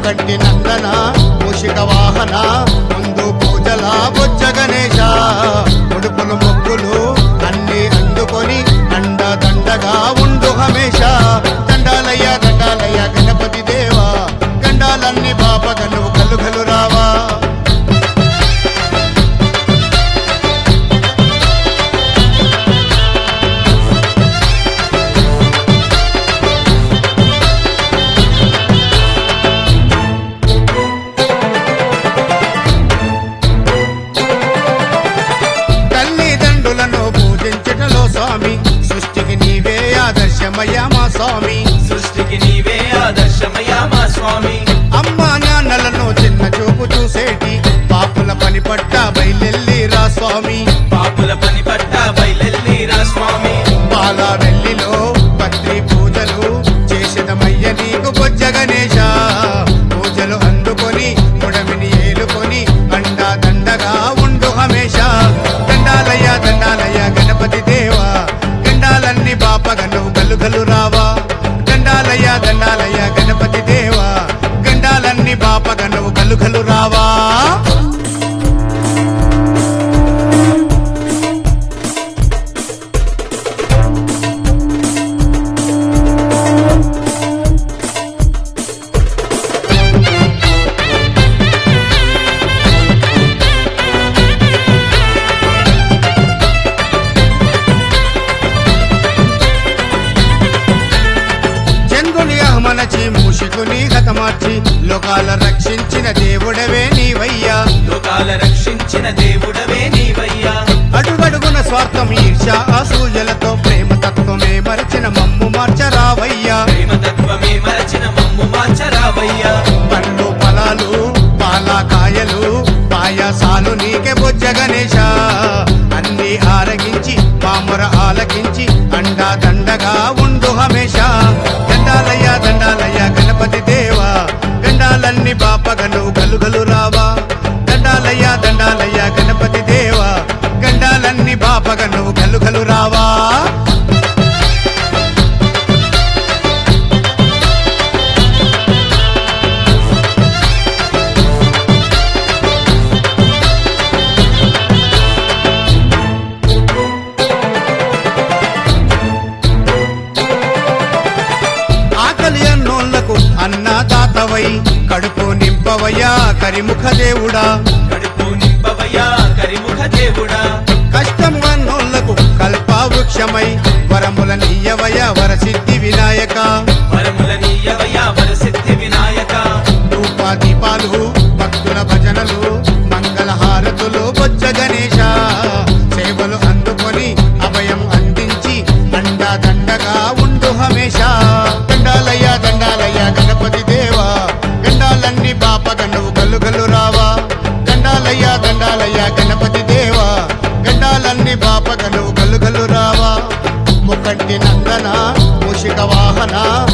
ముకంటి నందన మూషిక వాహన ముందు పూజల బొజ్జ గణేశ ఉడుపులు మొక్కులు అన్ని అందుకొని అండ దండగా ఉండు హమేష దండాలయ్య దండాలయ్య గణపతి దేవా గండాలన్నీ బాపగను కలుగలు రావా స్వామి సృష్టికి నీవే ఆదర్శమయ్యా మా స్వామి సృష్టికి నీవే ఆదర్శమయ్యా మా స్వామి అమ్మా నాన్నలను చిన్న చూపు చూసేటి పాపుల పని పట్ట బయలెల్లిరా స్వామి పాపుల పని పట్ట బయలెల్లిరా స్వామి పాల వెల్లిలో పత్రి పూజలు చేసేదమయ్య నీకు బొజ్జ గణేశ పూజలు అందుకొని పొడవిని ఏలుకొని అండా దండగా ఉండు హమేష దండాలయ్య దండాలయ్య గణపతి దేవా గండాలన్నీ బాపగను గలుగలు రావా దండాలయ్య దండాలయ్య గణపతి దేవా గండాలన్నీ బాపగను గలుగలు రావా మనచి మూషికుని గతమార్చి లోకాల రక్షించిన దేవుడవే నీవయ్యా లోకాల రక్షించిన దేవుడవే నీవయ్యా అడుగడుగున స్వార్థం ఈర్ష అసూయలతో ప్రేమ తత్వమే మరచిన మమ్ము మార్చరావయ్యా ప్రేమ తత్వమే మరచిన మమ్ము మార్చరావయ్యా పండ్లు ఫలాలు పాలకాయలు పాయసాలు నీకే బొజ్జ గణేశ అన్ని ఆరగించి పాముర ఆలకించి అండా దండగా ఉండు హమేష దండాలయ్య దండాలయ్య గణపతి దేవా గండాలన్నీ బాపగను గలుగలు రావా దండాలయ్య దండాలయ్య గణపతి దేవా గండాలన్నీ బాపగను గలుగలు రావా అన్నదాతవై కడుపు నింపవయ్యా కరిముఖ దేవుడా కడుపు నింపవయ్యా కరిముఖ దేవుడా కష్టము అన్నోళ్లకు కల్పవృక్షమై వరముల నీయవయ్యా వరసిద్ధి వినాయక వరముల నీయవయ్యా వరసిద్ధి వినాయక ధూప దీపాలు భక్తుల భజనలు మంగళహారతులు బొజ్జ గణేశ సేవలు అందుకొని అభయం అందించి అండా దండగా ఉండు హమేష దండాలయ్య దండాలయ్య గణపతి దేవా గండాలన్నీ బాపగను గలుగలు రావా దండాలయ్య దండాలయ్య గణపతి దేవా గండాలన్నీ బాపగను గలుగలు రావా ముకంటి నందన మూషిక వాహన